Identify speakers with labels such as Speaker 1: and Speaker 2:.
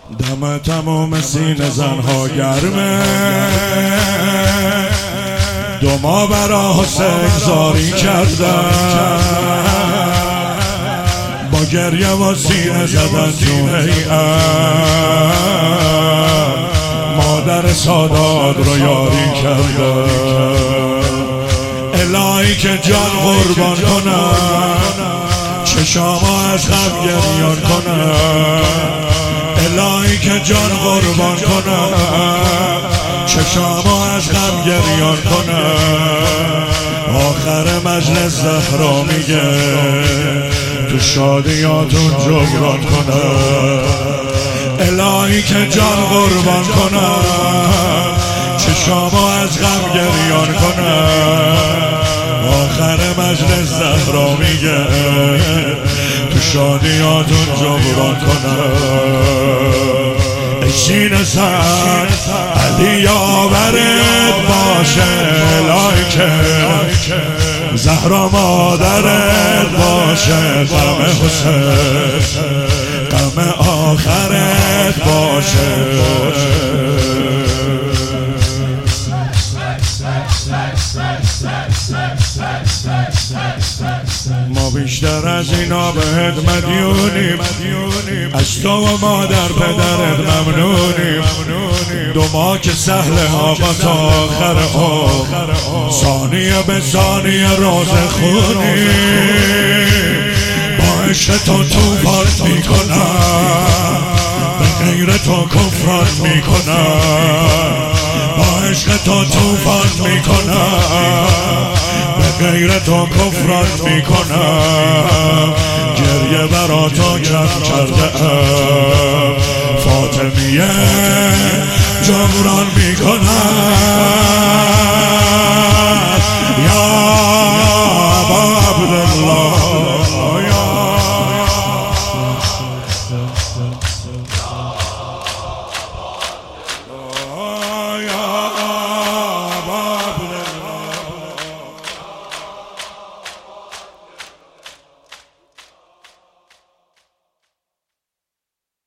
Speaker 1: دم تمام سینه زنها گرمه، دو ما برا حسین زاری کردن، با گریه و سینه زدن تو هیئت، مادر سادات رو یاری کردن. الهی که جان قربان کنن، چشاما از غم گریان کنن. الهی که جان قربان کنن، چشاما از غم گریان کنن. آخر مجلس زهرا میگه تو شادیاتون جبران کنن. الهی که جان قربان کنن، چشاما از غم گریان کنن. آخر مجلس زهرا میگه تو شادیاتون جبران کنن. اشین سر علی یاورت باشه، الهی که زهرا مادرت باشه. غم حسین غم آخرت باشه. ما بیشتر از اینا بهت مدیونیم، از تو و مادر پدرت ممنونیم. دو ما که سهل آقا تا آخر ثانیه به ثانیه روزه خونیم. با عشق تو توفان میکنم، به غیر تو کفران میکنم. با عشق تو توفان میکنم، به غیر تو کفران میکنم. گریه برا تو کم کرده ام، فاطمیه جبران میکنم.